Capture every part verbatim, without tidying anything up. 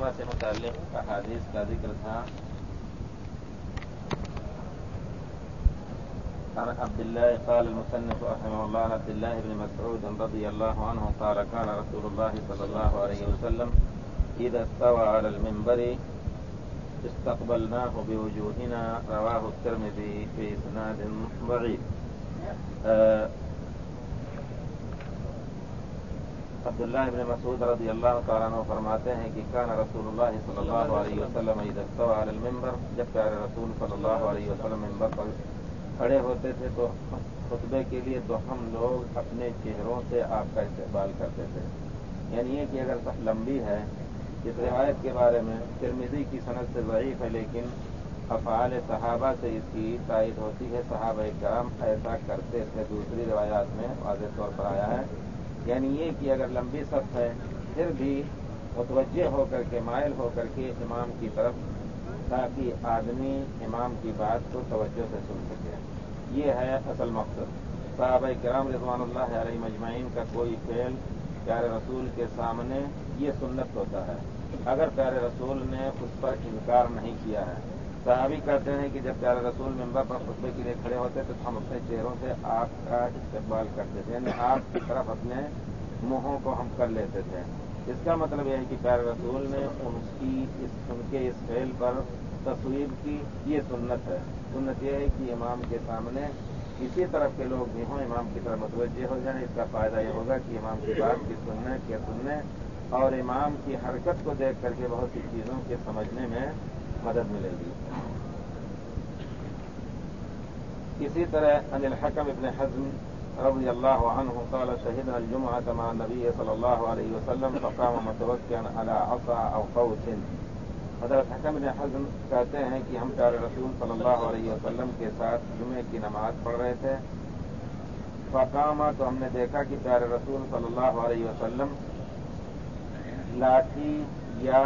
جمعہ سے متعلق احادیث کا ذکر تھا. عن عبد الله قال المصنف رحمه الله عن عبد الله بن مسعود رضي الله عنه قال كان رسول الله صلى الله عليه وسلم إذا استوى على المنبر استقبلناه بوجوهنا. رواه الترمذي في إسناد ضعيف. عبداللہ ابن مسعود رضی اللہ تعالیٰ عنہ فرماتے ہیں کہ کان رسول اللہ صلی اللہ علیہ وسلم اذا استوى على المنبر، جب پیارے رسول صلی اللہ علیہ وسلم منبر پر کھڑے ہوتے تھے تو خطبے کے لیے تو ہم لوگ اپنے چہروں سے آپ کا استقبال کرتے تھے. یعنی یہ کہ اگر صح لمبی ہے، اس روایت کے بارے میں ترمذی کی سند سے ضعیف ہے، لیکن افعال صحابہ سے اس کی تائید ہوتی ہے. صحابہ کرام ایسا کرتے تھے، دوسری روایات میں واضح طور پر آیا ہے. یعنی یہ کہ اگر لمبی صف ہے پھر بھی متوجہ ہو کر کے مائل ہو کر کے امام کی طرف، تاکہ آدمی امام کی بات کو توجہ سے سن سکے. یہ ہے اصل مقصد. صحابہ کرام رضوان اللہ علیہ مجمعین کا کوئی فعل پیارے رسول کے سامنے یہ سنت ہوتا ہے، اگر پیارے رسول نے اس پر انکار نہیں کیا ہے. صحابی کہتے ہیں کہ جب پیارے رسول منبر پر خطبے کے لیے کھڑے ہوتے تو ہم اپنے چہروں سے آپ کا استقبال کرتے تھے، یعنی آپ کی طرف اپنے منہوں کو ہم کر لیتے تھے. اس کا مطلب یہ ہے کہ پیارے رسول نے ان کی اس ان کے اس فعل پر تصویب کی. یہ سنت ہے. سنت یہ ہے کہ امام کے سامنے کسی طرف کے لوگ بھی ہوں، امام کی طرف متوجہ ہو جائیں. اس کا فائدہ یہ ہوگا کہ امام کی بات کی سننے کے سننے اور امام کی حرکت کو دیکھ کر کے بہت سی چیزوں کے سمجھنے میں مدد ملے گی. اسی طرح ان الحکم ابن حزم رضی اللہ عنہ قال شهدنا الجمعة مع النبي صلی اللہ علیہ وسلم فقام متوکئا على عصا او قوس. حضرت حکم ابن حزم کہتے ہیں کہ ہم پیارے رسول صلی اللہ علیہ وسلم کے ساتھ جمعے کی نماز پڑھ رہے تھے. فقام، تو ہم نے دیکھا کہ پیارے رسول صلی اللہ علیہ وسلم لاٹھی یا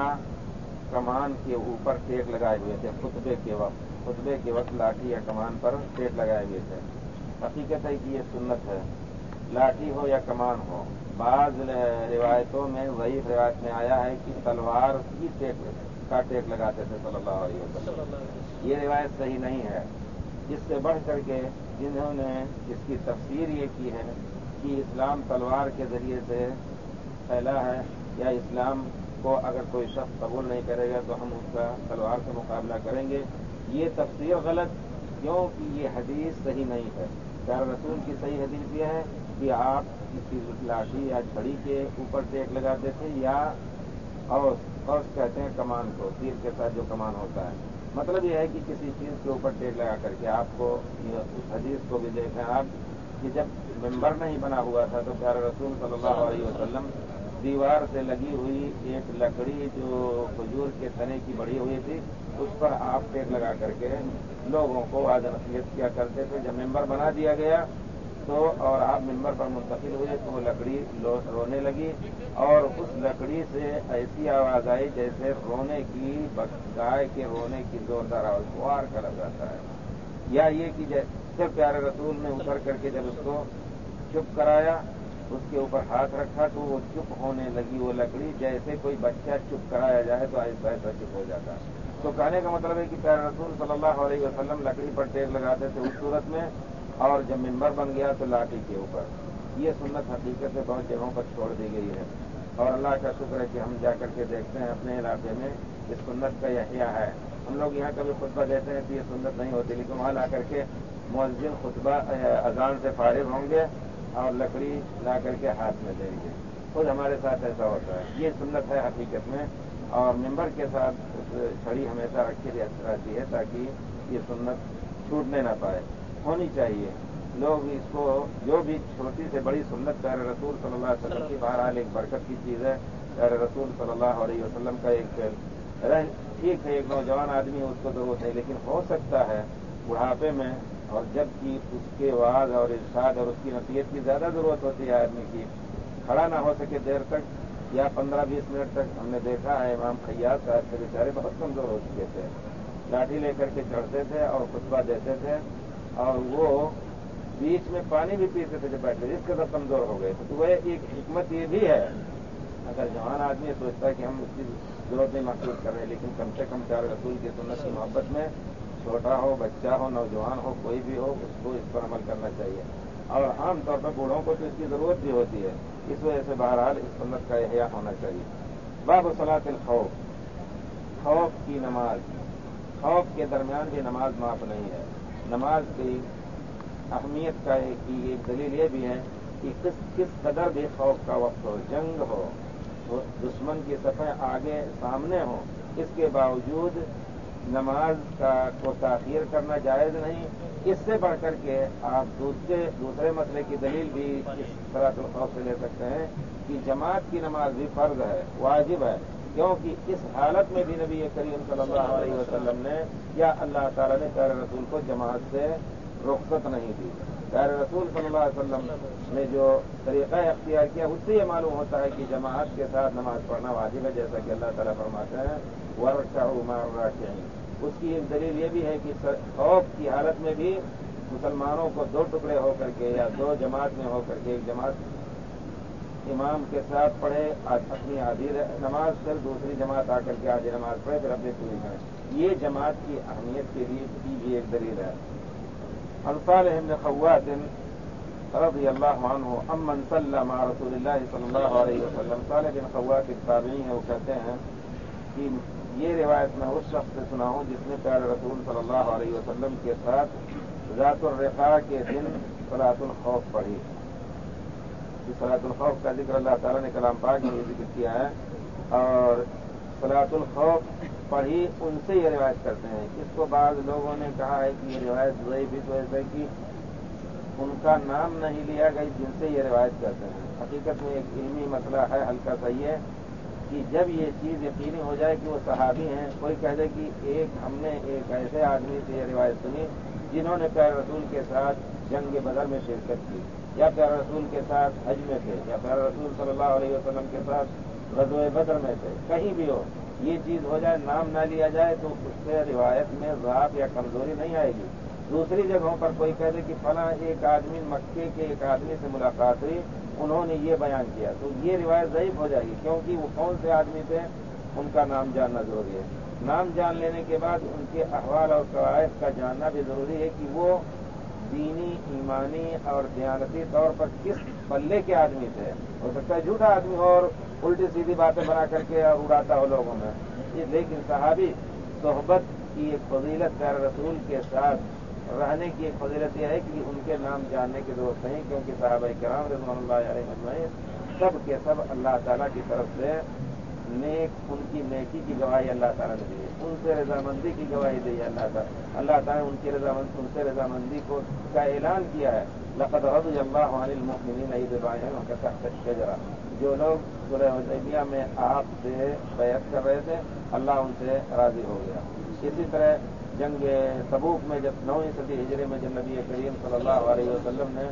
کمان کے اوپر ٹیک لگائے ہوئے تھے. خطبے کے وقت خطبے کے وقت لاٹھی یا کمان پر ٹیک لگائے ہوئے تھے. حقیقت ہے کہ یہ سنت ہے، لاٹھی ہو یا کمان ہو. بعض روایتوں میں ضعیف روایت میں آیا ہے کہ تلوار کی ٹیک کا ٹیک لگاتے تھے صلی اللہ علیہ وسلم. یہ روایت صحیح نہیں ہے. اس سے بڑھ کر کے جنہوں نے اس کی تفسیر یہ کی ہے کہ اسلام تلوار کے ذریعے سے پھیلا ہے، یا اسلام کو اگر کوئی شخص قبول نہیں کرے گا تو ہم اس کا تلوار سے مقابلہ کریں گے، یہ تفسیر غلط، کیونکہ یہ حدیث صحیح نہیں ہے. پیارے رسول کی صحیح حدیث یہ ہے کہ آپ کسی لاٹھی یا چھڑی کے اوپر ٹیک لگاتے تھے، یا اوس اوس کہتے ہیں کمان کو، تیر کے ساتھ جو کمان ہوتا ہے. مطلب یہ ہے کہ کسی چیز کے اوپر ٹیک لگا کر کے آپ کو اس حدیث کو بھی دیکھیں آپ کہ جب منبر نہیں بنا ہوا تھا تو پیارے رسول صلی اللہ علیہ وسلم دیوار سے لگی ہوئی ایک لکڑی جو کھجور کے تنے کی بڑھی ہوئی تھی اس پر آپ ٹیک لگا کر کے لوگوں کو واض نصیحت کیا کرتے تھے. جب ممبر بنا دیا گیا تو اور آپ ممبر پر منتقل ہوئے تو وہ لکڑی رونے لگی، اور اس لکڑی سے ایسی آواز آئی جیسے رونے کی، گائے کے رونے کی زوردار آواز بوار کا لگ جاتا ہے. یا یہ کہ جب پیارے رسول نے اتر کر کے جب اس کو چپ کرایا، اس کے اوپر ہاتھ رکھا تو وہ چپ ہونے لگی وہ لکڑی، جیسے کوئی بچہ چپ کرایا جائے تو ایسا ایسا چپ ہو جاتا ہے. تو کہنے کا مطلب ہے کہ پیارے رسول صلی اللہ علیہ وسلم لکڑی پر ٹیک لگاتے تھے اس صورت میں، اور جب ممبر بن گیا تو لاٹھی کے اوپر. یہ سنت حقیقت میں بہت جگہوں پر چھوڑ دی گئی ہے، اور اللہ کا شکر ہے کہ ہم جا کر کے دیکھتے ہیں اپنے علاقے میں اس سنت کا احیاء ہے. ہم لوگ یہاں کبھی خطبہ دیتے ہیں تو یہ سنت نہیں ہوتی، لیکن وہاں لا کر کے مؤذن خطبہ اذان سے فارغ ہوں گے اور لکڑی لا کر کے ہاتھ میں دیں گے. خود ہمارے ساتھ ایسا ہوتا ہے. یہ سنت ہے حقیقت میں، اور ممبر کے ساتھ چھڑی ہمیشہ رکھی رہتی ہے تاکہ یہ سنت چھوٹنے نہ پائے. ہونی چاہیے. لوگ اس کو جو بھی چھوٹی سے بڑی سنت پیارے رسول صلی اللہ علیہ وسلم کی بہرحال ایک برکت کی چیز ہے. پیارے رسول صلی اللہ علیہ وسلم کا ایک فعل رہ ٹھیک ہے، ایک نوجوان آدمی اس کو ضرورت ہے، لیکن ہو سکتا ہے بڑھاپے میں، اور جب کہ اس کے وعظ اور ارشاد اور اس کی نصیحت کی زیادہ ضرورت ہوتی ہے آدمی کی، کھڑا نہ ہو سکے دیر تک یا پندرہ بیس منٹ تک. ہم نے دیکھا ہے امام خیاط صاحب کے بیچارے بہت کمزور ہو چکے تھے، لاٹھی لے کر کے چڑھتے تھے اور خطبہ دیتے تھے، اور وہ بیچ میں پانی بھی پیتے تھے جب بیٹھتے، اس قدر کمزور ہو گئے تھے. تو وہ ایک حکمت یہ بھی ہے اگر جوان آدمی سوچتا ہے کہ ہم اس کی ضرورت نہیں محسوس کر رہے ہیں، لیکن کم سے کم پیارے رسول کی سنت کی محبت میں چھوٹا ہو، بچہ ہو، نوجوان ہو، کوئی بھی ہو، اس کو اس پر عمل کرنا چاہیے۔ اور عام طور پر بوڑھوں کو تو اس کی ضرورت بھی ہوتی ہے، اس وجہ سے بہرحال اس سنت کا احیاء ہونا چاہیے۔ باب صلاۃ الخوف، خوف کی نماز، خوف کے درمیان بھی نماز معاف نہیں ہے۔ نماز کی اہمیت کا کی ایک دلیل یہ بھی ہے کہ کس کس قدر بھی خوف کا وقت ہو، جنگ ہو، دشمن کی صفیں آگے سامنے ہوں، اس کے باوجود نماز کا کو تاخیر کرنا جائز نہیں۔ اس سے بڑھ کر کے آپ دوسرے دوسرے مسئلے کی دلیل بھی اس صلاۃ الخوف سے لے سکتے ہیں کہ جماعت کی نماز بھی فرض ہے، واجب ہے، کیونکہ اس حالت میں بھی نبی کریم صلی اللہ علیہ وسلم نے یا اللہ تعالیٰ نے پیارے رسول کو جماعت سے رخصت نہیں دی۔ پیارے رسول صلی اللہ علیہ وسلم نے جو طریقہ اختیار کیا اس سے یہ معلوم ہوتا ہے کہ جماعت کے ساتھ نماز پڑھنا واجب ہے، جیسا کہ اللہ تعالیٰ فرماتے ہیں وَارْكَعُوا مَعَ الرَّاكِعِينَ۔ اس کی ایک دلیل یہ بھی ہے کہ خوف کی حالت میں بھی مسلمانوں کو دو ٹکڑے ہو کر کے یا دو جماعت میں ہو کر کے، ایک جماعت امام کے ساتھ پڑھے اپنی آدھی نماز، پھر دوسری جماعت آ کر کے آدھی نماز پڑھے، پھر اپنی پوری کریں۔ یہ جماعت کی اہمیت کے لیے کی بھی ایک دلیل ہے۔ عن صالح بن خوات رضی اللہ عنہ امن صلی مع رسول اللہ صلی اللہ علیہ وسلم، صالح بن خوات ایک تابعی ہیں، وہ کہتے ہیں کہ یہ روایت میں اس شخص سے سنا ہوں جس نے پیارے رسول صلی اللہ علیہ وسلم کے ساتھ ذات الرقاع کے دن صلاۃ الخوف پڑھی۔ صلاۃ الخوف کا ذکر اللہ تعالیٰ نے کلام پاک میں یہ ذکر کیا ہے، اور صلاۃ الخوف پڑھی ان سے یہ روایت کرتے ہیں۔ اس کو بعض لوگوں نے کہا ہے کہ یہ روایت ضعیف اس وجہ سے کہ ان کا نام نہیں لیا گیا جن سے یہ روایت کرتے ہیں۔ حقیقت میں ایک علمی مسئلہ ہے، ہلکا سا یہ کہ جب یہ چیز یقینی ہو جائے کہ وہ صحابی ہیں، کوئی کہہ دے کہ ایک ہم نے ایک ایسے آدمی سے یہ روایت سنی جنہوں نے پیارے رسول کے ساتھ جنگ بدر میں شرکت کی، یا پیارے رسول کے ساتھ حج میں تھے، یا پیارے رسول صلی اللہ علیہ وسلم کے ساتھ غزوہ بدر میں تھے، کہیں بھی ہو یہ چیز ہو جائے، نام نہ لیا جائے تو اس سے روایت میں ضعف یا کمزوری نہیں آئے گی۔ دوسری جگہوں پر کوئی کہہ دے کہ فلاں ایک آدمی مکے کے ایک آدمی سے ملاقات ہوئی، انہوں نے یہ بیان کیا، تو یہ روایت ضعیف ہو جائے گی، کیونکہ وہ کون سے آدمی تھے ان کا نام جاننا ضروری ہے۔ نام جان لینے کے بعد ان کے احوال اور قواعد کا جاننا بھی ضروری ہے کہ وہ دینی، ایمانی اور دیانتی طور پر کس پلے کے آدمی تھے۔ ہو سکتا ہے جھوٹا آدمی ہو اور الٹی سیدھی باتیں بنا کر کے اڑاتا ہو لوگوں میں، لیکن صحابی صحبت کی ایک فضیلت پیارے رسول کے ساتھ رہنے کی ایک فضیلت یہ ہے کہ ان کے نام جاننے کی ضرورت نہیں، کیونکہ صحابہ کرام رضوان اللہ علیہ اجمعین سب کے سب اللہ تعالیٰ کی طرف سے نیک، ان کی نیکی کی گواہی اللہ تعالیٰ نے دی ہے، ان سے رضامندی کی گواہی دی ہے اللہ تعالیٰ اللہ تعالیٰ نے ان کی رضامند ان سے رضامندی کو کا اعلان کیا ہے۔ لقد رضی اللہ عن المؤمنین اذ یبایعونک تحت الشجرہ، جو لوگ صلح حدیبیہ میں آپ سے بیعت کر رہے تھے اللہ ان سے راضی ہو گیا۔ اسی طرح جنگ تبوک میں جب نویں صدی ہجری میں جب نبی کریم صلی اللہ علیہ وسلم نے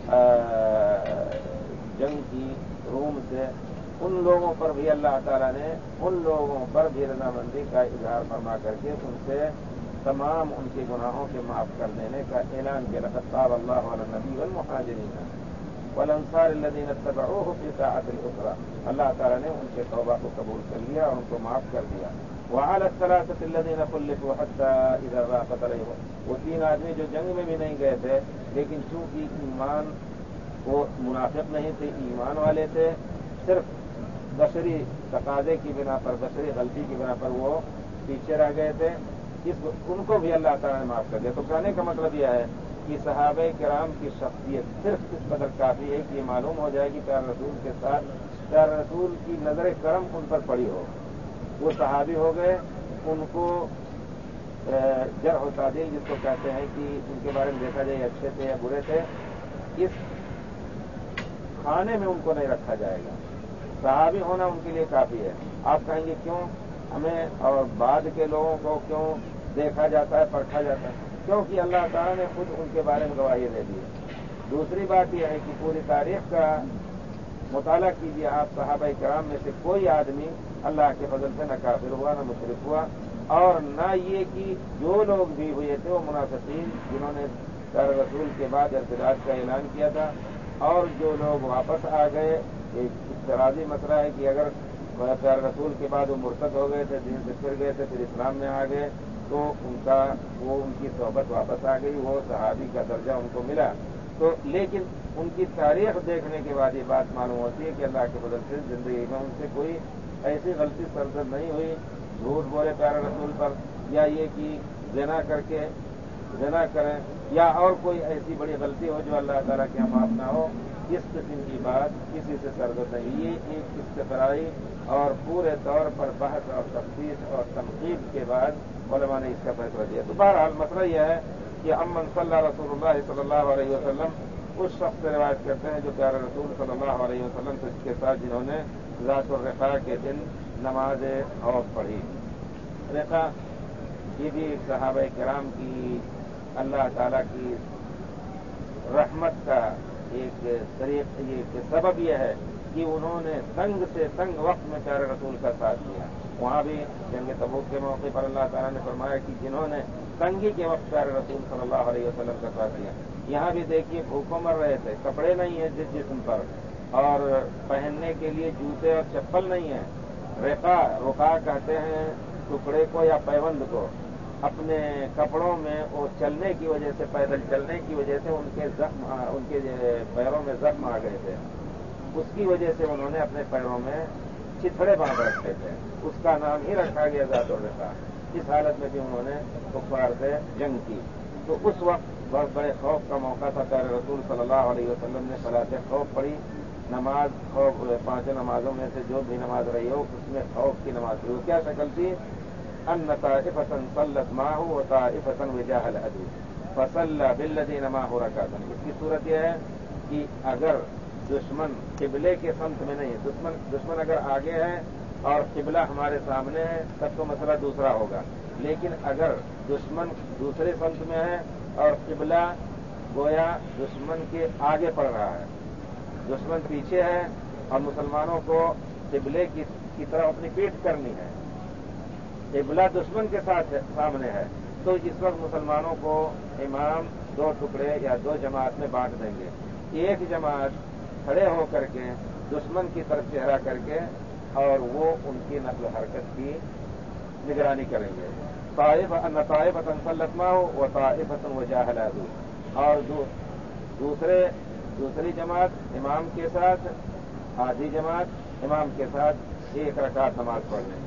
جنگ کی روم سے، ان لوگوں پر بھی اللہ تعالیٰ نے ان لوگوں پر بھی رضامندی کا اظہار فرما کر کے ان سے تمام ان کے گناہوں کے معاف کر دینے کا اعلان کیا۔ لقد تاب اللہ علی النبی والمہاجرین والانصار الذین اتبعوہ فی ساعۃ العسرہ، اللہ تعالیٰ نے ان کے توبہ کو قبول کر لیا اور ان کو معاف کر دیا۔ وعلی الثلاثة الذین خلفوا حتی اذا ضاقت علیہم، وہ تین آدمی جو جنگ میں بھی نہیں گئے تھے لیکن چونکہ ایمان، وہ منافق نہیں تھے، ایمان والے تھے، صرف بشری تقاضے کی بنا پر، بشری غلطی کی بنا پر وہ پیچھے رہ گئے تھے، اس ان کو بھی اللہ تعالیٰ نے معاف کر دیا۔ تو کہنے کا مطلب یہ ہے کہ صحابہ کرام کی شخصیت صرف اس قدر کافی ہے کہ یہ معلوم ہو جائے کہ پیارے رسول کے ساتھ پیارے رسول کی نظر کرم ان پر پڑی ہو، وہ صحابی ہو گئے، ان کو جرح و تعدیل جس کو کہتے ہیں کہ ان کے بارے میں دیکھا جائے اچھے تھے یا برے تھے، اس کھانے میں ان کو نہیں رکھا جائے گا۔ صحابی ہونا ان کے لیے کافی ہے۔ آپ کہیں گے کیوں ہمیں اور بعد کے لوگوں کو کیوں دیکھا جاتا ہے، پرکھا جاتا ہے؟ کیونکہ اللہ تعالیٰ نے خود ان کے بارے میں گواہی دے دی ہے۔ دوسری بات یہ ہے کہ پوری تاریخ کا مطالعہ کیجیے آپ، صحابہ کرام میں سے کوئی آدمی اللہ کے فضل سے نہ کافر ہوا، نہ مشرک ہوا، اور نہ یہ کہ جو لوگ بھی ہوئے تھے وہ منافقین جنہوں نے پیارے رسول کے بعد ارتداد کا اعلان کیا تھا، اور جو لوگ واپس آ گئے ایک افتراضی مسئلہ ہے کہ اگر پیارے رسول کے بعد وہ مرتد ہو گئے تھے، دین سے پھر گئے تھے، پھر اسلام میں آ گئے تو ان کا وہ ان کی صحبت واپس آ گئی، وہ صحابی کا درجہ ان کو ملا. تو لیکن ان کی تاریخ دیکھنے کے بعد یہ بات معلوم ہوتی ہے کہ اللہ کے فضل سے زندگی میں ان سے کوئی ایسی غلطی سرزد نہیں ہوئی، جھوٹ بولے پیارے رسول پر، یا یہ کہ زنا کر کے زنا کریں، یا اور کوئی ایسی بڑی غلطی ہو جو اللہ تعالیٰ کے معاف نہ ہو. اس قسم کی بات کسی سے سرزد نہیں. یہ ایک استقرائی اور پورے طور پر بحث اور تفتیش اور تنقید کے بعد علماء نے اس کا فیصلہ دیا. تو بہرحال مسئلہ یہ ہے کہ امن صلی اللہ رسول اللہ صلی اللہ علیہ وسلم اس شخص سے روایت کرتے ہیں جو پیارے رسول صلی اللہ علیہ وسلم کے ساتھ جنہوں نے ذات الرقاء کے دن نماز خوف پڑھی. رقاء یہ بھی صحابہ کرام کی اللہ تعالیٰ کی رحمت کا ایک طریق یہ سبب یہ ہے کہ انہوں نے تنگ سے تنگ وقت میں پیارے رسول کا ساتھ دیا. وہاں بھی جنگ تبوک کے موقع پر اللہ تعالیٰ نے فرمایا کہ جنہوں نے تنگی کے وقت پیارے رسول صلی اللہ علیہ وسلم کا ساتھ دیا. یہاں بھی دیکھیے بھوکوں مر رہے تھے، کپڑے نہیں ہیں جس جسم پر، اور پہننے کے لیے جوتے اور چپل نہیں ہیں. رقا رقا کہتے ہیں ٹکڑے کو یا پیوند کو. اپنے کپڑوں میں وہ چلنے کی وجہ سے، پیدل چلنے کی وجہ سے ان کے زخم ان کے پیروں میں زخم آ گئے تھے. اس کی وجہ سے انہوں نے اپنے پیروں میں چتھڑے باندھ رکھے تھے. اس کا نام ہی رکھا گیا ذات الرقاء. اس حالت میں بھی انہوں نے کفار سے جنگ کی. تو اس وقت بہت بڑے خوف کا موقع تھا. پیارے رسول صلی اللہ علیہ وسلم نے صلاۃ خوف پڑھی. نماز خوف پانچوں نمازوں میں سے جو بھی نماز رہی ہو اس میں خوف کی نماز پڑھی. کیا شکل تھی؟ ان طائفة صلت معه وطائفة وجاه العدو فصلى بالذين معه ركعتين. اس کی صورت یہ ہے کہ اگر دشمن قبلے کے سمت میں نہیں ہے، دشمن دشمن اگر آگے ہے اور قبلہ ہمارے سامنے ہے تب تو مسئلہ دوسرا ہوگا. لیکن اگر دشمن دوسرے سمت میں ہے اور قبلہ گویا دشمن کے آگے پڑ رہا ہے، دشمن پیچھے ہے اور مسلمانوں کو قبلے کی طرف اپنی پیٹھ کرنی ہے، قبلہ دشمن کے ساتھ سامنے ہے، تو اس وقت مسلمانوں کو امام دو ٹکڑے یا دو جماعت میں بانٹ دیں گے. ایک جماعت کھڑے ہو کر کے دشمن کی طرف چہرہ کر کے اور وہ ان کی نقل و حرکت کی نگرانی کریں گے. طائفۃ صلت معه وطائفۃ وجاه العدو. اور دوسرے دوسری جماعت امام کے ساتھ، آدھی جماعت امام کے ساتھ ایک رکعت نماز پڑھ لیں گے.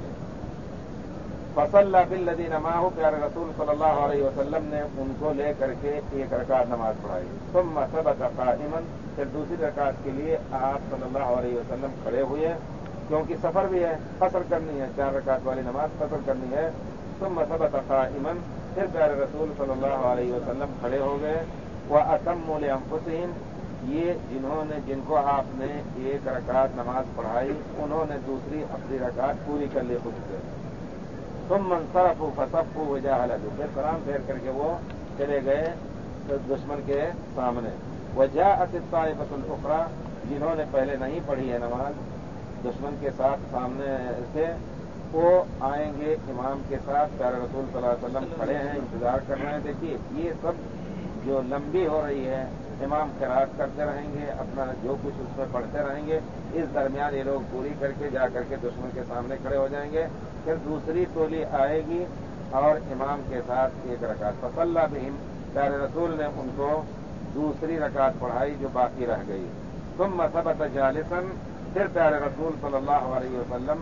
فصلى بالذين معه. پیارے رسول صلی اللہ علیہ وسلم نے ان کو لے کر کے ایک رکعت نماز پڑھائی. ثم ثبت قائما. پھر دوسری رکعت کے لیے آپ صلی اللہ علیہ وسلم کھڑے ہوئے کیونکہ سفر بھی ہے، قصر کرنی ہے، چار رکعت والی نماز قصر کرنی ہے. ثم ثبت قائما. پھر پیارے رسول صلی اللہ علیہ وسلم کھڑے ہو گئے. واتموا لانفسهم. یہ جنہوں نے جن کو آپ نے ایک رکعت نماز پڑھائی انہوں نے دوسری اپنی رکعت پوری کر لی خود سے. ثم انصرفوا فصفوا وجاه العدو. پھر سلام پھیر کر کے وہ چلے گئے دشمن کے سامنے. وجاءت الطائفة الأخرى. جنہوں نے پہلے نہیں پڑھی ہے نماز دشمن کے ساتھ سامنے سے، وہ آئیں گے امام کے ساتھ. پیارے رسول صلی اللہ علیہ وسلم کھڑے ہیں، انتظار کر رہے ہیں. دیکھیے یہ سب جو لمبی ہو رہی ہے، امام قرات کرتے رہیں گے، اپنا جو کچھ اس میں پڑھتے رہیں گے. اس درمیان یہ لوگ پوری کر کے جا کر کے دشمن کے سامنے کھڑے ہو جائیں گے. پھر دوسری ٹولی آئے گی اور امام کے ساتھ ایک رکعت. فصلی بہم. پیارے رسول نے ان کو دوسری رکعت پڑھائی جو باقی رہ گئی. ثم ثبت جالسا. پھر پیارے رسول صلی اللہ علیہ وسلم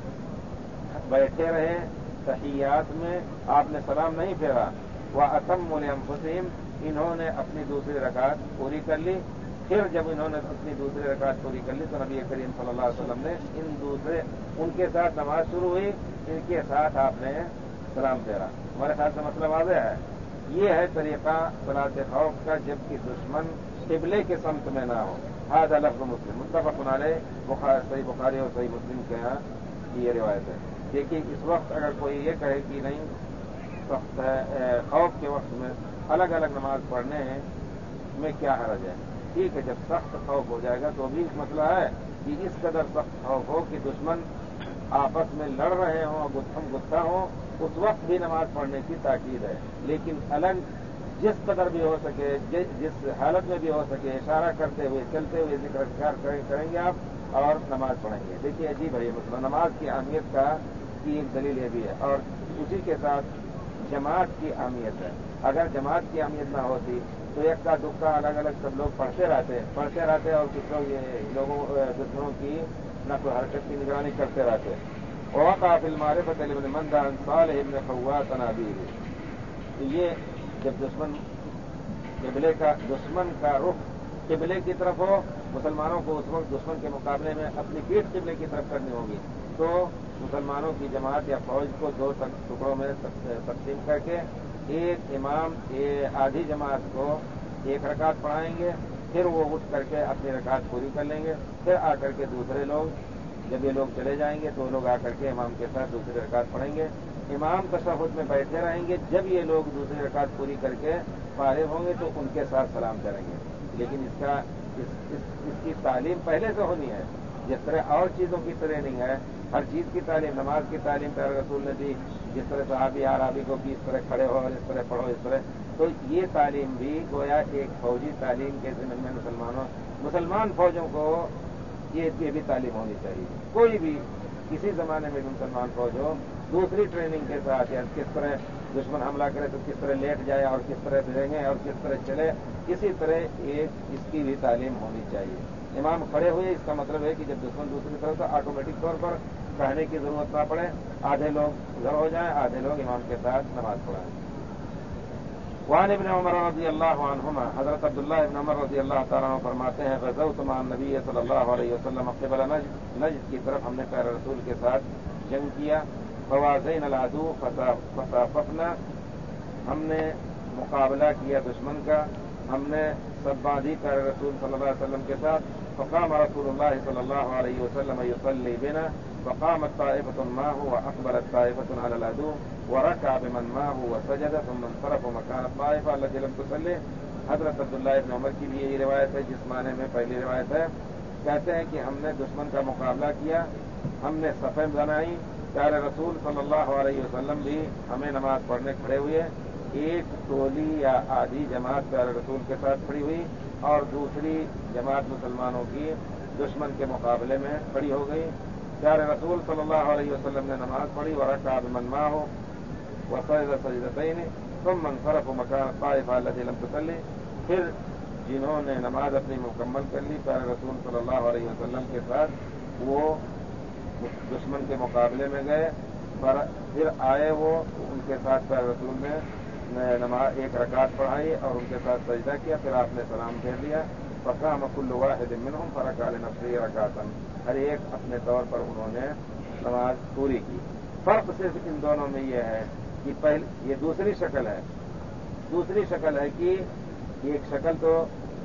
بیٹھے رہے تحیات میں، آپ نے سلام نہیں پھیرا. واتموا لانفسهم. انہوں نے اپنی دوسری رکعت پوری کر لی. پھر جب انہوں نے اپنی دوسری رکعت پوری کر لی تو نبی کریم صلی اللہ علیہ وسلم نے ان دوسرے ان کے ساتھ نماز شروع ہوئی، ان کے ساتھ آپ نے سلام پھیرا. ہمارے خیال سے مسئلہ واضح ہے. یہ ہے طریقہ صلاۃ خوف کا جب کہ دشمن قبلے کے سمت میں نہ ہو. ھذا لفظ مسلم متفق علیہ. صحیح بخاری اور صحیح مسلم کے یہاں یہ روایت ہے. دیکھیے اس وقت اگر کوئی یہ کہے کہ نہیں سخت خوف کے وقت میں الگ الگ نماز پڑھنے میں کیا حرج ہے؟ ٹھیک ہے، جب سخت خوف ہو جائے گا تو بھی مسئلہ ہے کہ اس قدر سخت خوف ہو کہ دشمن آپس میں لڑ رہے ہوں، گتھم گتھا ہوں، اس وقت بھی نماز پڑھنے کی تاکید ہے. لیکن الگ جس قدر بھی ہو سکے، جس حالت میں بھی ہو سکے، اشارہ کرتے ہوئے چلتے ہوئے ذکر اذکار کریں گے آپ اور نماز پڑھیں گے۔ دیکھیے عجیب ہے یہ مسئلہ، نماز کی اہمیت کا کی ایک دلیل یہ بھی ہے، اور اسی کے ساتھ جماعت کی اہمیت ہے۔ اگر جماعت کی اہمیت نہ ہوتی تو ایک کا دکھا الگ الگ سب لوگ پڑھتے رہتے پڑھتے رہتے اور کچھ لوگ یہ لوگوں دشمنوں کی نقل و حرکت کی نگرانی کرتے رہتے۔ ووقع فی المعرفۃ لابن مندہ عن صالح بن خوات عن ابیہ، تو یہ جب دشمن قبلے کا دشمن کا رخ قبلے کی طرف ہو، مسلمانوں کو اس وقت دشمن کے مقابلے میں اپنی پیٹھ قبلے کی طرف کرنی ہوگی، تو مسلمانوں کی جماعت یا فوج کو دو ٹکڑوں میں تقسیم کر کے ایک امام آدھی جماعت کو ایک رکعت پڑھائیں گے، پھر وہ اٹھ کر کے اپنی رکعت پوری کر لیں گے، پھر آ کر کے دوسرے لوگ جب یہ لوگ چلے جائیں گے تو لوگ آ کر کے امام کے ساتھ دوسری رکعت پڑھیں گے، امام تشہد میں بیٹھے رہیں گے، جب یہ لوگ دوسری رکعت پوری کر کے فارغ ہوں گے تو ان کے ساتھ سلام کریں گے۔ لیکن اس کا اس, اس, اس کی تعلیم پہلے سے ہونی ہے، جس طرح اور چیزوں کی ٹریننگ ہے، ہر چیز کی تعلیم، نماز کی تعلیم پیارے رسول نے دی، جس طرح صحابی عربی کو کہ اس طرح کھڑے ہو اور اس طرح پڑھو اس طرح، تو یہ تعلیم بھی گویا ایک فوجی تعلیم کے ضمن میں مسلمانوں مسلمان فوجوں کو یہ یہ بھی تعلیم ہونی چاہیے۔ کوئی بھی کسی زمانے میں بھی مسلمان فوج ہو، دوسری ٹریننگ کے ساتھ یا کس طرح دشمن حملہ کرے تو کس طرح لیٹ جائے اور کس طرح بھیگیں اور کس طرح چلے، اسی طرح ایک اس کی بھی تعلیم ہونی چاہیے۔ امام کھڑے ہوئے اس کا مطلب ہے کہ جب دشمن دوسری طرف سے آٹومیٹک طور پر کہنے کی ضرورت نہ پڑے، آدھے لوگ ادھر ہو جائیں، آدھے لوگ امام کے ساتھ نماز پڑھائیں۔ وعن ابن عمر رضی اللہ عنہما، حضرت عبداللہ ابن عمر رضی اللہ تعالیٰ عنہ فرماتے ہیں غزوت مع النبی صلی اللہ علیہ وسلم قبل نجد، نجد کی طرف ہم نے پیارے رسول کے ساتھ جنگ کیا، فوازین العدو فصاففنا، ہم نے مقابلہ کیا دشمن کا، ہم نے سب باندھی پیارے رسول صلی اللہ علیہ وسلم کے ساتھ، فقام رسول اللہ صلی اللہ علیہ وسلم یصلی بنا، فقامت طائفة معه وأقبلت طائفة على العدو وركع بمن معه وسجد ثم انصرفوا مكان الطائفة التي لم تصلي۔ حضرت عبداللہ ابن عمر کی بھی یہی روایت ہے جس معنی میں پہلی روایت ہے، کہتے ہیں کہ ہم نے دشمن کا مقابلہ کیا، ہم نے صفیں بنائی، پیارے رسول صلی اللہ علیہ وسلم بھی ہمیں نماز پڑھنے کھڑے ہوئے، ایک ٹولی یا آدھی جماعت پیارے رسول کے ساتھ کھڑی ہوئی اور دوسری جماعت مسلمانوں کی دشمن کے مقابلے میں کھڑی ہو گئی۔ پیارے رسول صلی اللہ علیہ وسلم نے نماز پڑھی، ورکع بمن معه وسجد سجدتين ثم انصرفوا مكان الطائفة التي لم تصلي، پھر جنہوں نے نماز اپنی مکمل کر لی پیارے رسول صلی اللہ علیہ وسلم کے ساتھ، وہ دشمن کے مقابلے میں گئے، پھر آئے وہ ان کے ساتھ پیارے رسول نے نماز ایک رکعت پڑھائی اور ان کے ساتھ سجدہ کیا، پھر آپ نے سلام پھیر لیا، فقام كل واحد منهم فركع لنفسه ركعة، ہر ایک اپنے طور پر انہوں نے نماز پوری کی۔ فرق صرف ان دونوں میں یہ ہے کہ پہلے یہ دوسری شکل ہے دوسری شکل ہے کہ ایک شکل تو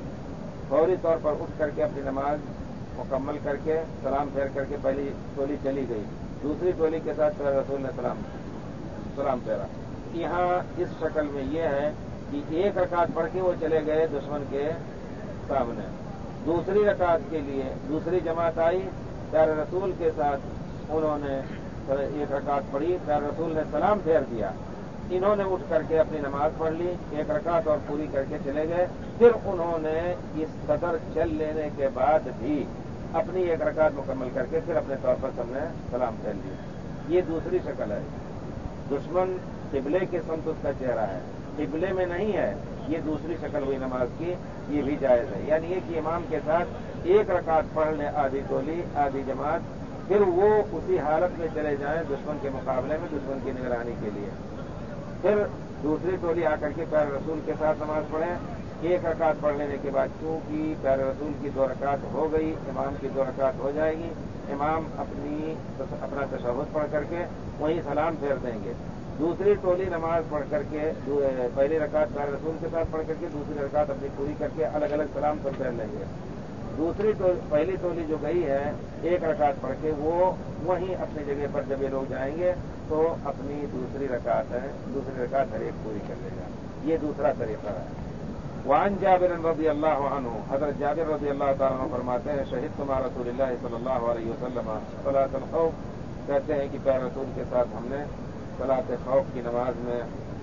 فوری طور پر اٹھ کر کے اپنی نماز مکمل کر کے سلام پھیر کر کے پہلی ٹولی چلی گئی، دوسری ٹولی کے ساتھ رسول نے سلام سلام پھیرا۔ یہاں اس شکل میں یہ ہے کہ ایک رکعت پڑھ کے وہ چلے گئے دشمن کے سامنے، دوسری رکعت کے لیے دوسری جماعت آئی، پیارے رسول کے ساتھ انہوں نے ایک رکعت پڑھی، پیارے رسول نے سلام پھیر دیا، انہوں نے اٹھ کر کے اپنی نماز پڑھ لی، ایک رکعت اور پوری کر کے چلے گئے، پھر انہوں نے اس قدر چل لینے کے بعد بھی اپنی ایک رکعت مکمل کر کے پھر اپنے طور پر سب نے سلام پھیر لیا۔ یہ دوسری شکل ہے، دشمن قبلے کے سمت اس کا چہرہ ہے، قبلے میں نہیں ہے، یہ دوسری شکل ہوئی نماز کی، یہ بھی جائز ہے، یعنی یہ کہ امام کے ساتھ ایک رکعت پڑھ لیں آدھی ٹولی آدھی جماعت، پھر وہ اسی حالت میں چلے جائیں دشمن کے مقابلے میں دشمن کی نگرانی کے لیے، پھر دوسری ٹولی آ کر کے پیارے رسول کے ساتھ نماز پڑھیں، ایک رکعت پڑھ لینے کے بعد چونکہ پیارے رسول کی دو رکعت ہو گئی، امام کی دو رکعت ہو جائے گی، امام اپنی اپنا تشہد پڑھ کر کے وہیں سلام پھیر دیں گے، دوسری ٹولی نماز پڑھ کر کے پہلی رکعت پیارے رسول کے ساتھ پڑھ کر کے دوسری رکعت اپنی پوری کر کے الگ الگ سلام پر پھیر لیں گے، دوسری پہلی ٹولی جو گئی ہے ایک رکعت پڑھ کے وہ وہیں اپنی جگہ پر جب یہ لوگ جائیں گے تو اپنی دوسری رکعت ہے دوسری رکعت ہر ایک پوری کر لے گا، یہ دوسرا طریقہ ہے۔ وعن جابر رضی اللہ عنہ، حضرت جابر رضی اللہ تعالیٰ عنہ فرماتے ہیں شہدت مع رسول اللہ صلی اللہ علیہ وسلم صلاۃ الخوف، کہتے ہیں کہ پیارے رسول کے ساتھ ہم نے صلاۃ خوف کی نماز میں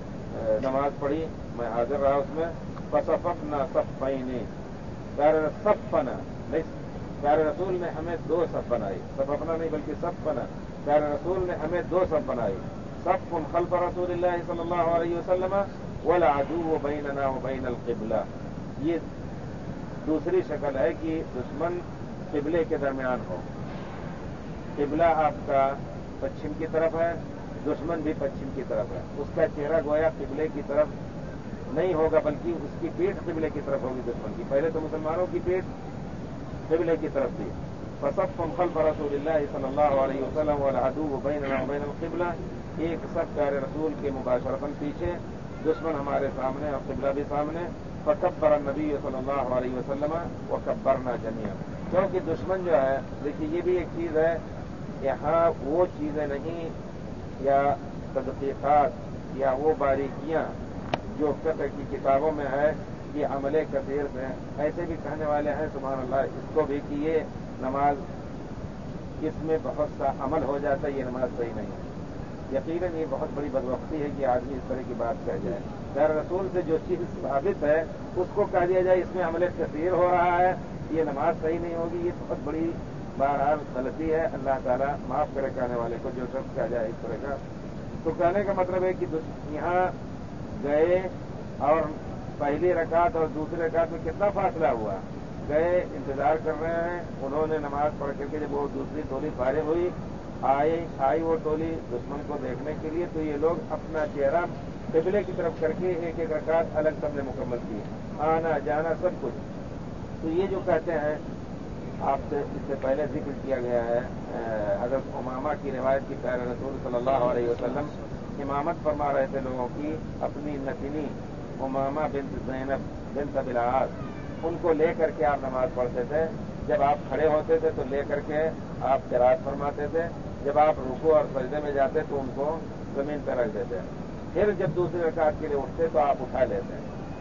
نماز پڑھی، میں حاضر رہا اس میں، فصففنا صفین، پیارے صفنا پیارے رسول نے ہمیں دو صف بنائی، صف اپنا نہیں بلکہ صف بنا، پیارے رسول نے ہمیں دو صف بنائی، صف خلف رسول اللہ صلی اللہ علیہ وسلم والعدو بیننا وبین القبلہ. یہ دوسری شکل ہے کہ دشمن قبلے کے درمیان ہو. قبلہ آپ کا پچھم کی طرف ہے، دشمن بھی پچھم کی طرف ہے. اس کا چہرہ گویا قبلے کی طرف نہیں ہوگا بلکہ اس کی پیٹھ قبلے کی طرف ہوگی دشمن کی. پہلے تو مسلمانوں کی پیٹھ قبلے کی طرف تھی. فصف خلف رسول اللہ صلی اللہ علیہ وسلم والعدو بیننا وبین القبلہ، ایک صف پیارے رسول کے مباشرتاً پیچھے، دشمن ہمارے سامنے اور قبلہ بھی سامنے. فکبر النبی صلی اللہ علیہ وسلم وکبرنا جميعا. کیونکہ دشمن جو ہے، دیکھیے یہ بھی ایک چیز ہے، یہاں وہ چیزیں نہیں یا تدقیقات یا وہ باریکیاں جو فقہ کی کتابوں میں ہے کہ عمل کثیر سے، ایسے بھی کہنے والے ہیں سبحان اللہ اس کو بھی کہ یہ نماز اس میں بہت سا عمل ہو جاتا ہے، یہ نماز صحیح نہیں ہے. یقیناً یہ بہت بڑی بدبختی ہے کہ آدمی اس طرح کی بات کہہ جائے. غیر رسول سے جو چیز ثابت ہے اس کو کہہ دیا جائے اس میں عمل کثیر ہو رہا ہے، یہ نماز صحیح نہیں ہوگی. یہ بہت بڑی بہرحال غلطی ہے. اللہ تعالیٰ معاف کرے کہنے والے کو جو شخص کہا جائے اس طرح کا. تو کہنے کا مطلب ہے کہ یہاں گئے اور پہلی رکعت اور دوسری رکعت میں کتنا فاصلہ ہوا. گئے انتظار کر رہے ہیں، انہوں نے نماز پڑھ کر کے جب وہ دوسری ٹولی فارغ ہوئی، آئی آئی وہ ٹولی دشمن کو دیکھنے کے لیے، تو یہ لوگ اپنا چہرہ قبلے کی طرف کر کے ایک ایک رکعت الگ سب نے مکمل کی، آنا جانا سب کچھ. تو یہ جو کہتے ہیں، آپ سے اس سے پہلے ذکر کیا گیا ہے حضرت امامہ کی روایت کی، پیارے رسول صلی اللہ علیہ وسلم امامت فرما رہے تھے لوگوں کی. اپنی نتنی امامہ بنت زینب بنت ابی العاص، ان کو لے کر کے آپ نماز پڑھتے تھے. جب آپ کھڑے ہوتے تھے تو لے کر کے آپ قرات فرماتے تھے، جب آپ رکوع اور سجدے میں جاتے تو ان کو زمین پہ رکھ دیتے. پھر جب دوسری رکعت کے لیے اٹھتے تو آپ اٹھا لیتے.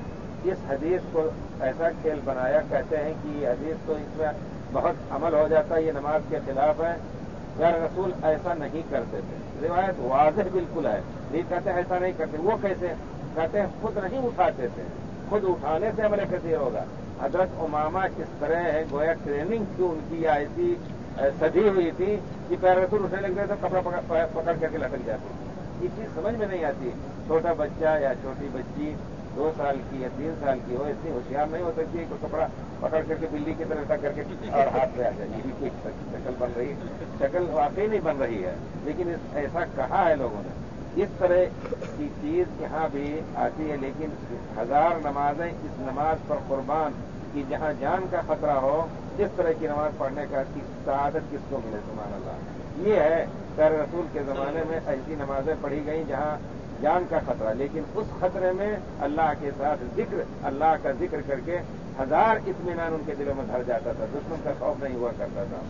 اس حدیث کو ایسا کھیل بنایا، کہتے ہیں کہ یہ حدیث تو اس میں بہت عمل ہو جاتا ہے، یہ نماز کے خلاف ہے. پیارے رسول ایسا نہیں کرتے تھے. روایت واضح بالکل ہے. یہ کہتے ہیں ایسا نہیں کرتے. وہ کیسے کہتے ہیں؟ خود نہیں اٹھاتے تھے، خود اٹھانے سے عمل کثیر ہوگا. حضرت امامہ اس طرح ہے گویا ٹریننگ کی ان کی ایسی سجی ہوئی تھی کہ پیارے رسول اٹھنے لگتے تو کپڑا پکڑ کر کے لٹک جاتی. یہ چیز سمجھ میں نہیں آتی. چھوٹا بچہ یا چھوٹی بچی دو سال کی یا تین سال کی ہو، اتنی ہوشیار نہیں ہو سکتی ہے کہ کپڑا پکڑ کر کے بلی کی طرح کر کے اور ہاتھ پہ آ جائے. یہ بھی شکل بن رہی ہے، شکل واقعی نہیں بن رہی ہے، لیکن ایسا کہا ہے لوگوں نے. اس طرح کی چیز یہاں بھی آتی ہے. لیکن ہزار نمازیں اس نماز پر قربان کہ جہاں جان کا خطرہ ہو، اس طرح کی نماز پڑھنے کا سعادت کس کو ملے سبحان اللہ. یہ ہے پیارے رسول کے زمانے میں ایسی نمازیں پڑھی گئیں جہاں جان کا خطرہ، لیکن اس خطرے میں اللہ کے ساتھ ذکر، اللہ کا ذکر کر کے ہزار اطمینان ان کے دلوں میں بھر جاتا تھا، دشمن کا خوف نہیں ہوا کرتا تھا.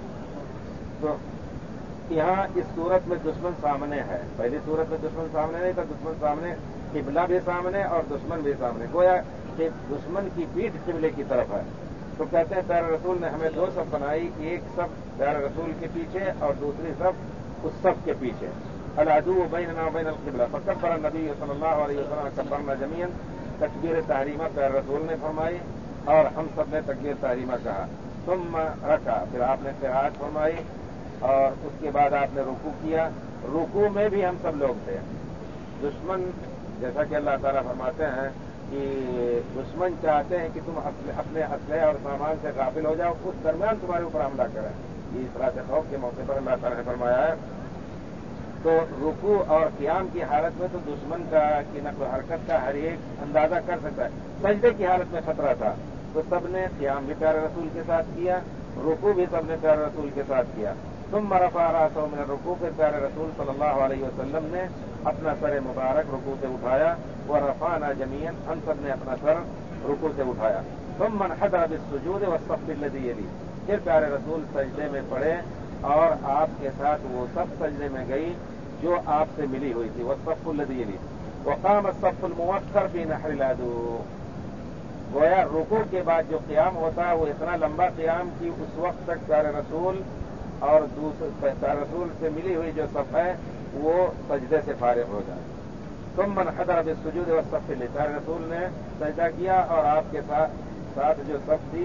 تو یہاں اس صورت میں دشمن سامنے ہے. پہلی صورت میں دشمن سامنے نہیں تھا، دشمن سامنے، قبلہ بھی سامنے اور دشمن بھی سامنے. گویا کہ دشمن کی پیٹھ قبلے کی طرف ہے. تو کہتے ہیں پیارے رسول نے ہمیں دو صف بنائی، ایک صف پیارے رسول کے پیچھے اور دوسری صف اس صف کے پیچھے. العدو بیننا وبین القبلہ. فکبر النبی صلی اللہ علیہ وسلم کبرنا جميعا. تکبیر تحریمہ پیارے رسول نے فرمائی اور ہم سب نے تکبیر تحریمہ کہا. ثم رکع، پھر آپ نے قرات فرمائی اور اس کے بعد آپ نے رکوع کیا. رکوع میں بھی ہم سب لوگ تھے. دشمن جیسا کہ اللہ تعالیٰ فرماتے ہیں کہ دشمن چاہتے ہیں کہ تم اپنے اسلحے اور سامان سے غافل ہو جاؤ، اس درمیان تمہارے اوپر حملہ کریں. یہ صلاۃ خوف کے موقع پر اللہ تعالیٰ نے فرمایا ہے. تو رکوع اور قیام کی حالت میں تو دشمن کا کی نقل و حرکت کا ہر ایک اندازہ کر سکتا ہے. سجدے کی حالت میں خطرہ تھا تو سب نے قیام بھی پیارے رسول کے ساتھ کیا، رکوع بھی سب نے پیارے رسول کے ساتھ کیا. ثم رفع رأسه من الركوع، پھر پیارے رسول صلی اللہ علیہ وسلم نے اپنا سر مبارک رکوع سے اٹھایا. ورفعنا جميعا، ہم سب نے اپنا سر رکوع سے اٹھایا. ثم انحدر بالسجود والصف الذي يلي، پھر پیارے رسول سجدے میں پڑے اور آپ کے ساتھ وہ سب سجدے میں گئی جو آپ سے ملی ہوئی تھی. والصف الذي يلي وقام الصف المؤخر في نحر العدو. گویا رکوع کے بعد جو قیام ہوتا ہے وہ اتنا لمبا قیام کہ اس وقت تک پیارے رسول اور دوسرے پیارے رسول سے ملی ہوئی جو صف ہے وہ سجدے سے فارغ ہو جائے. ثم انحدر بالسجود والصف الذي، پیارے رسول نے سجدہ کیا اور آپ کے ساتھ ساتھ جو صف تھی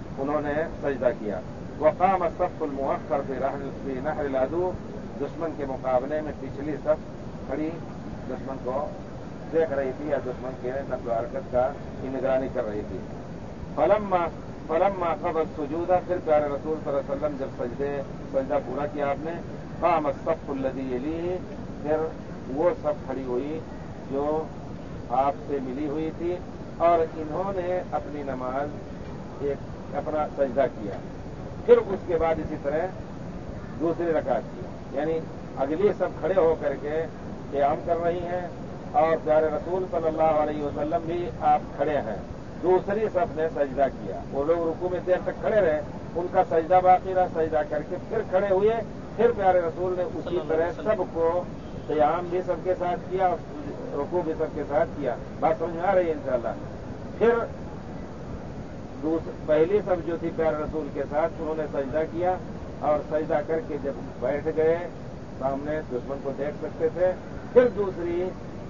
انہوں نے سجدہ کیا. وقام الصف المؤخر فی نحر العدو، دشمن کے مقابلے میں پچھلی صف کھڑی دشمن کو دیکھ رہی تھی یا دشمن کے نقل و حرکت کا نگرانی کر رہی تھی. فلما فلما قضى السجود، پھر پیارے رسول صلی اللہ علیہ وسلم جب سجدے سجدہ پورا کیا آپ نے، قام الصف الذي يليه، پھر وہ صف کھڑی ہوئی جو آپ سے ملی ہوئی تھی، اور انہوں نے اپنی نماز ایک اپنا سجدہ کیا. پھر اس کے بعد اسی طرح دوسری رکعت کی، یعنی اگلی سب کھڑے ہو کر کے قیام کر رہی ہیں اور پیارے رسول صلی اللہ علیہ وسلم بھی آپ کھڑے ہیں. دوسری سب نے سجدہ کیا، وہ لوگ رکوع میں دیر تک کھڑے رہے، ان کا سجدہ باقی رہا، سجدہ کر کے پھر کھڑے ہوئے. پھر پیارے رسول نے اسی طرح سب کو قیام بھی سب کے ساتھ کیا اور رکوع بھی سب کے ساتھ کیا. بات سمجھ میں آ رہی ہے انشاءاللہ. پھر پہلی سب جو تھی پیارے رسول کے ساتھ، انہوں نے سجدہ کیا اور سجدہ کر کے جب بیٹھ گئے سامنے دشمن کو دیکھ سکتے تھے. پھر دوسری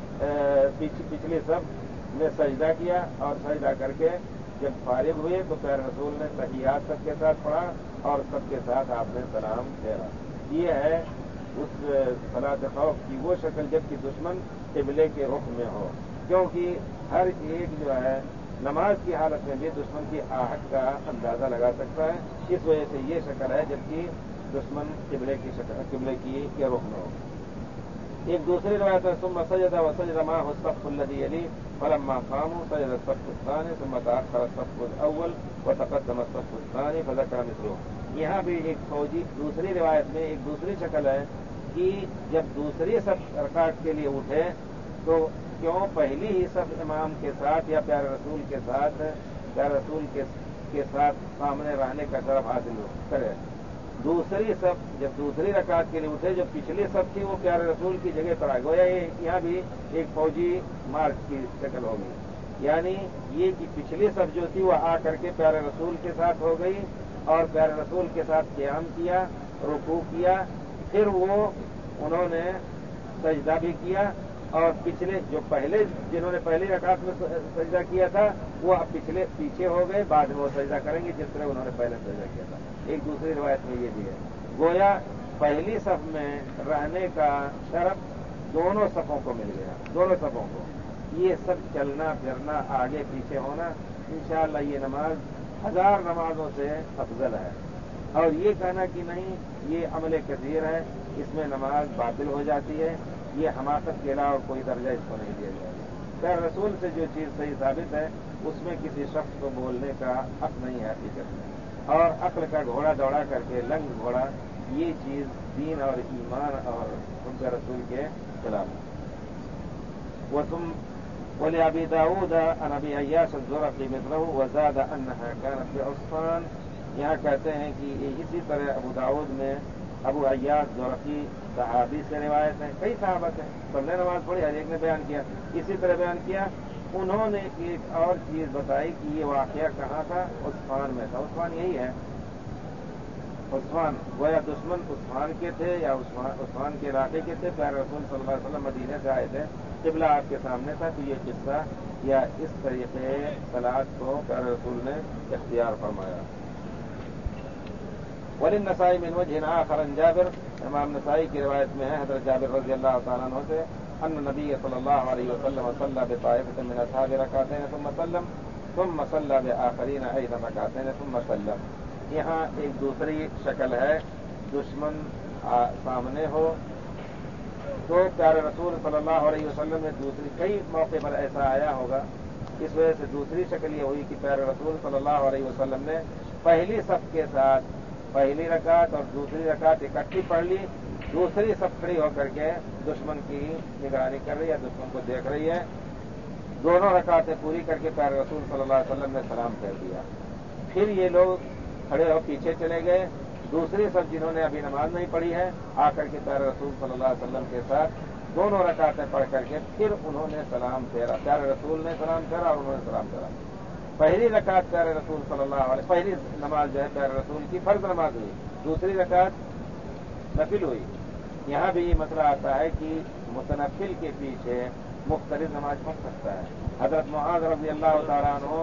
پچھلی سب نے سجدہ کیا اور سجدہ کر کے جب فارغ ہوئے تو پیارے رسول نے تحیات سب کے ساتھ پڑھا اور سب کے ساتھ آپ نے سلام پھیرا. یہ ہے اس صلاۃ خوف کی وہ شکل جبکہ دشمن قبلے کے رخ میں ہو، کیونکہ ہر ایک جو ہے نماز کی حالت میں بھی دشمن کی آہٹ کا اندازہ لگا سکتا ہے. اس وجہ سے یہ شکل ہے جبکہ دشمن قبلے کی شکل قبلے کی کے رخ میں ہو. ایک دوسری روایت ہے ثم سجد وسجد معه الصف الذي يليه فلما قاموا سجد الصف الثاني ثم تأخر الصف الأول وتقدم الصف الثاني فذكر مثله. یہاں بھی ایک فوجی دوسری روایت میں ایک دوسری شکل ہے کہ جب دوسری صف رکعت کے لیے اٹھے تو کیوں پہلی ہی صف امام کے ساتھ یا پیارے رسول کے ساتھ پیارے رسول کے کے ساتھ سامنے رہنے کا شرف حاصل کرے. دوسری صف جب دوسری رکعت کے لیے اٹھے، جو پچھلی صف تھی وہ پیارے رسول کی جگہ پر آ گویا یہاں بھی ایک فوجی مارچ کی شکل ہوگی. یعنی یہ کہ پچھلی صف جو تھی وہ آ کر کے پیارے رسول کے ساتھ ہو گئی اور پیارے رسول کے ساتھ قیام کیا، رکوع کیا. پھر وہ انہوں نے سجدہ بھی کیا اور پچھلے جو پہلے جنہوں نے پہلی رکعت میں سجدہ کیا تھا وہ اب پچھلے پیچھے ہو گئے، بعد میں وہ سجدہ کریں گے جس طرح انہوں نے پہلے سجدہ کیا تھا. ایک دوسری روایت میں یہ بھی ہے گویا پہلی صف میں رہنے کا شرف دونوں صفوں کو مل گیا، دونوں صفوں کو. یہ سب چلنا پھرنا آگے پیچھے ہونا انشاءاللہ یہ نماز ہزار نمازوں سے افضل ہے. اور یہ کہنا کہ نہیں یہ عمل کثیر ہے، اس میں نماز باطل ہو جاتی ہے، یہ حماقت کے علاوہ کوئی درجہ اس کو نہیں دیا جائے. خیر رسول سے جو چیز صحیح ثابت ہے اس میں کسی شخص کو بولنے کا حق نہیں ہے حقیقت میں. اور عقل کا گھوڑا دوڑا کر کے لنگ گھوڑا یہ چیز دین اور ایمان اور ان کے رسول کے خلاف ہے. وہ تم بولے ابی داؤد عن ابی عیاش الزرقی مثلہ وزاد انہا كانت بعصفان. یہاں کہتے ہیں کہ اسی طرح ابو داؤد میں ابو عیاش زرقی صحابی سے روایت ہے، کئی صحابت ہیں، سب نے نماز پڑھی، ہر ایک نے بیان کیا. اسی طرح بیان کیا انہوں نے ایک اور چیز بتائی کہ یہ واقعہ کہاں تھا، عثمان میں تھا. عثمان یہی ہے، عثمان گویا دشمن عثمان کے تھے یا عثمان کے علاقے کے تھے. پیارے رسول صلی اللہ علیہ وسلم مدینے سے آئے تھے، قبلہ آپ کے سامنے تھا. تو یہ قصہ یا اس طریقے صلاۃ کو پیارے رسول نے اختیار فرمایا. وللنسائی من وجہ آخر عن جابر، امام نسائی کی روایت میں ہے حضرت جابر رضی اللہ تعالیٰ عنہ سے ان نبی صلی اللہ علیہ وسلم صلی بطائفة من اصحاب رکعتین ثم سلم ثم صلی بآخرین ایضا رکعتین ثم سلم. یہاں ایک دوسری شکل ہے، دشمن سامنے ہو تو پیارے رسول صلی اللہ علیہ وسلم نے دوسری کئی موقع پر ایسا آیا ہوگا، اس وجہ سے دوسری شکل یہ ہوئی کہ پیارے رسول صلی اللہ علیہ وسلم نے پہلی صف کے ساتھ پہلی رکعت اور دوسری رکعت اکٹھی پڑھ لی، دوسری صف کھڑی ہو کر کے دشمن کی نگرانی کر رہی ہے، دشمن کو دیکھ رہی ہے. دونوں رکعتیں پوری کر کے پیارے رسول صلی اللہ علیہ وسلم نے سلام پھیر دیا. پھر یہ لوگ کھڑے ہو پیچھے چلے گئے، دوسری صف جنہوں نے ابھی نماز نہیں پڑھی ہے آ کر کے پیارے رسول صلی اللہ علیہ وسلم کے ساتھ دونوں رکعتیں پڑھ کر کے پھر انہوں نے سلام پھیرا. پیارے رسول نے سلام پھیرا اور انہوں نے سلام پھیرا. پہلی رکعت پیارے رسول صلی اللہ علیہ پہلی نماز جو ہے پیارے رسول کی فرض نماز ہوئی، دوسری رکعت نفل ہوئی. یہاں بھی یہ مسئلہ آتا ہے کہ متنفل کے پیچھے مختلف نماز پڑھ سکتا ہے. حضرت معاذ رضی اللہ تعالیٰ عنہ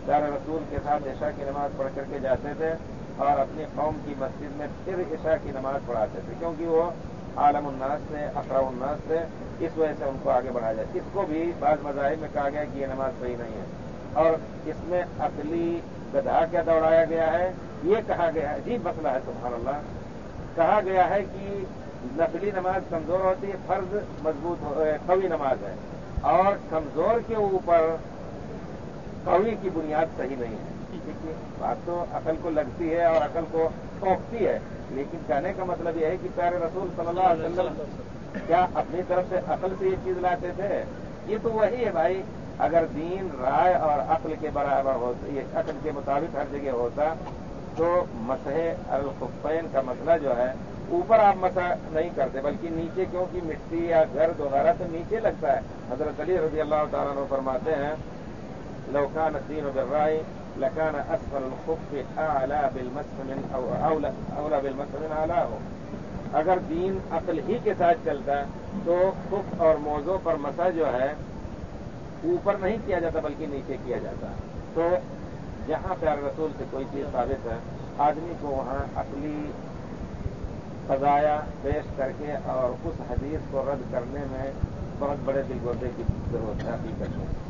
प्यारे रसूल के साथ इशा की नमाज पढ़ करके जाते थे और अपनी कौम की मस्जिद में फिर इशा की नमाज पढ़ाते थे, क्योंकि वो आलम उन्नास थे, अकरा उन्नास थे, इस वजह से उनको आगे बढ़ाया जाए। इसको भी बाज़ मज़ाहिब में कहा गया कि ये नमाज सही नहीं है और इसमें अकली गधा क्या दौड़ाया गया है, ये कहा गया है। अजीब मसला है, सुभान अल्लाह। कहा गया है कि नफली नमाज कमजोर होती है, फर्ज मजबूत कवी नमाज है, और कमजोर के ऊपर कवी की बुनियाद सही नहीं है। बात तो अकल को लगती है और अकल को टोकती है, लेकिन कहने का मतलब यह है कि प्यारे रसूल सल्लल्लाहु अलैहि वसल्लम क्या अपनी तरफ से अकल से ये चीज लाते थे? ये तो वही है भाई। अगर दीन राय और अकल के बराबर होता, ये अकल के मुताबिक हर जगह होता, तो मसहे अल-खुफ़ैन का मसला जो है, ऊपर आप मसा नहीं करते बल्कि नीचे, क्योंकि मिट्टी या गर्द वगैरह तो नीचे लगता है। हज़रत अली रज़ी अल्लाह तआला अन्हु फरमाते हैं, लौ कान अद-दीनु बिर्राय लकान अस्फल अल-खुफ़्फ़ि अअला बिल-मस्ह मिन औला बिल-मस्ह मिन आलाहु। अगर दीन अकल ही के साथ चलता तो खुफ और मोज़ों पर मसा जो है ऊपर नहीं किया जाता बल्कि नीचे किया जाता। तो जहां प्यारे रसूल से कोई चीज साबित है, आदमी को वहां अकली क़ज़ाया पेश करके और उस हदीस को रद्द करने में बहुत बड़े दिलगोदे की जरूरत है हकीकत में।